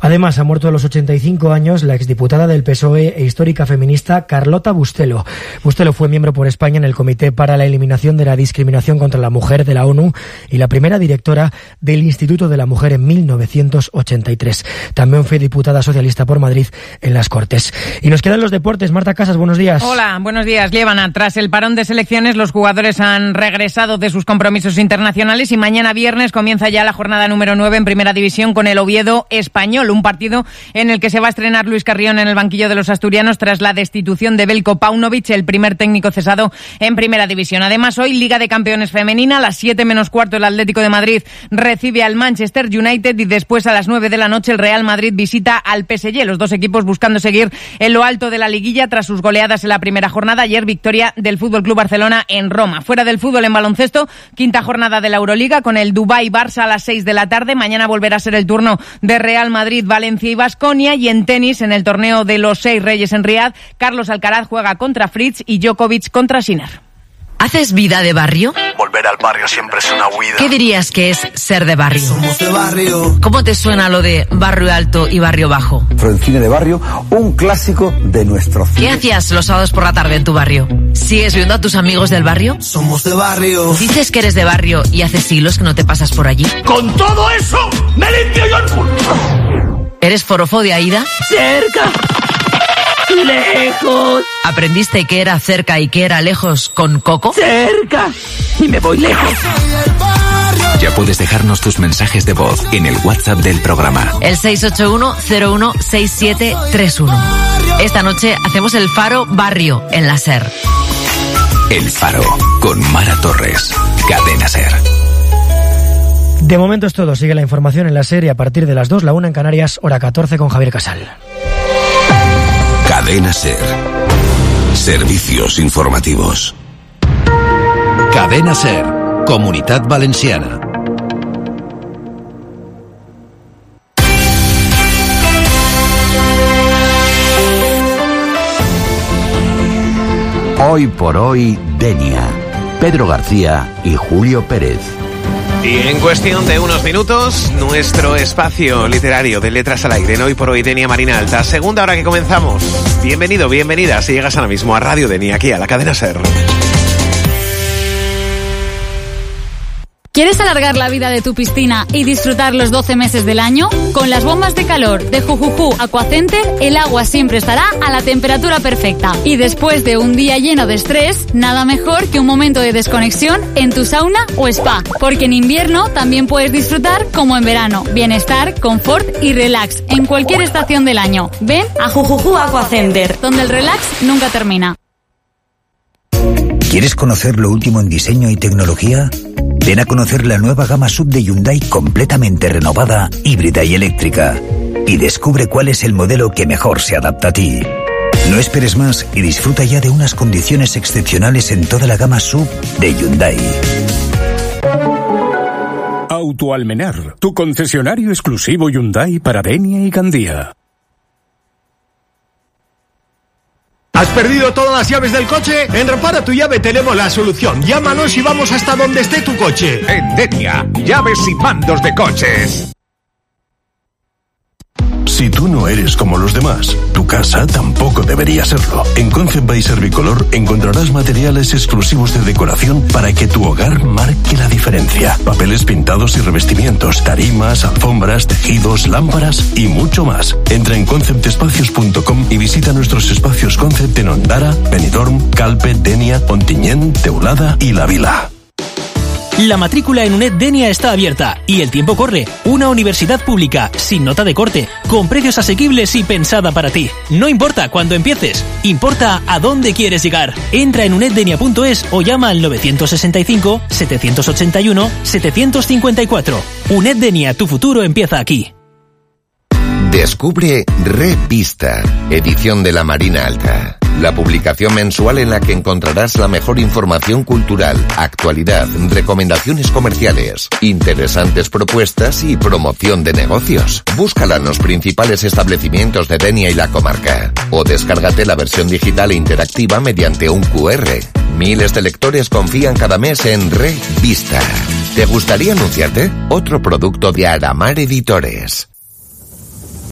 Además, ha muerto a los 85 años la exdiputada del PSOE e histórica feminista Carlota Bustelo. Bustelo fue miembro por España en el Comité para la Eliminación de la Discriminación contra la Mujer de la ONU y la primera directora del Instituto de la Mujer en 1983. También fue diputada socialista por Madrid en las Cortes. Y nos quedan los deportes. Marta Casas, buenos días. Hola, buenos días. Llevan tras el parón de selecciones, los jugadores han regresado de sus compromisos internacionales y mañana viernes comienza ya la jornada número 9 en Primera División con el Oviedo Español, un partido en el que se va a estrenar Luis Carrión en el banquillo de los asturianos tras la destitución de Veljko Paunovic, el primer técnico cesado en Primera División. Además, hoy Liga de Campeones femenina, a las 7 menos cuarto el Atlético de Madrid recibe al Manchester United y después a las 9 de la noche el Real Madrid visita al PSG. Los dos equipos buscando seguir en lo alto de la liguilla tras sus goleadas en la primera jornada. Ayer victoria del FC Barcelona en Roma. Fuera del fútbol, en baloncesto, quinta jornada de la Euroliga con el Dubái-Barça a las 6 de la tarde. Mañana volverá a ser el turno de Real Madrid, Valencia y Baskonia. Y en tenis, en el torneo de los 6 Reyes en Riad, Carlos Alcaraz juega contra Fritz y Djokovic contra Sinner. ¿Haces vida de barrio? Volver al barrio siempre es una huida. ¿Qué dirías que es ser de barrio? Somos de barrio. ¿Cómo te suena lo de barrio alto y barrio bajo? Cine de barrio, un clásico de nuestro cine. ¿Qué hacías los sábados por la tarde en tu barrio? ¿Sigues viendo a tus amigos del barrio? Somos de barrio. ¿Dices que eres de barrio y hace siglos que no te pasas por allí? ¡Con todo eso me limpio yo el culo! ¿Eres forofo de Aida? ¡Cerca! ¡Lejos! ¿Aprendiste qué era cerca y qué era lejos con Coco? ¡Cerca! Y me voy lejos. Ya puedes dejarnos tus mensajes de voz en el WhatsApp del programa. El 681-016731. Esta noche hacemos el Faro Barrio en la SER. El Faro, con Mara Torres. Cadena SER. De momento es todo. Sigue la información en la SER y a partir de las 2, la 1 en Canarias, hora 14 con Javier Casal. Cadena SER. Servicios informativos. Cadena SER. Comunitat Valenciana. Hoy por hoy, Denia. Pedro García y Julio Pérez. Y en cuestión de unos minutos, nuestro espacio literario de Letras al Aire en Hoy por Hoy, Denia Marina Alta. Segunda hora que comenzamos. Bienvenido, bienvenida, si llegas ahora mismo a Radio Denia, aquí a la cadena SER. ¿Quieres alargar la vida de tu piscina y disfrutar los 12 meses del año? Con las bombas de calor de Jujuju Aquacenter, el agua siempre estará a la temperatura perfecta. Y después de un día lleno de estrés, nada mejor que un momento de desconexión en tu sauna o spa. Porque en invierno también puedes disfrutar como en verano. Bienestar, confort y relax en cualquier estación del año. Ven a Jujuju Aquacenter, donde el relax nunca termina. ¿Quieres conocer lo último en diseño y tecnología? Ven a conocer la nueva gama SUV de Hyundai completamente renovada, híbrida y eléctrica. Y descubre cuál es el modelo que mejor se adapta a ti. No esperes más y disfruta ya de unas condiciones excepcionales en toda la gama SUV de Hyundai. Autoalmenar, tu concesionario exclusivo Hyundai para Denia y Gandía. ¿Has perdido todas las llaves del coche? En Repara tu Llave tenemos la solución. Llámanos y vamos hasta donde esté tu coche. En Denia, llaves y mandos de coches. Si tú no eres como los demás, tu casa tampoco debería serlo. En Concept by Servicolor encontrarás materiales exclusivos de decoración para que tu hogar marque la diferencia. Papeles pintados y revestimientos, tarimas, alfombras, tejidos, lámparas y mucho más. Entra en conceptespacios.com y visita nuestros espacios Concept en Ondara, Benidorm, Calpe, Denia, Ontinyent, Teulada y La Vila. La matrícula en UNED Denia está abierta y el tiempo corre. Una universidad pública, sin nota de corte, con precios asequibles y pensada para ti. No importa cuándo empieces, importa a dónde quieres llegar. Entra en uneddenia.es o llama al 965-781-754. UNED Denia, tu futuro empieza aquí. Descubre Revista, edición de la Marina Alta. La publicación mensual en la que encontrarás la mejor información cultural, actualidad, recomendaciones comerciales, interesantes propuestas y promoción de negocios. Búscala en los principales establecimientos de Denia y la comarca. O descárgate la versión digital e interactiva mediante un QR. Miles de lectores confían cada mes en Revista. ¿Te gustaría anunciarte? Otro producto de Aramar Editores.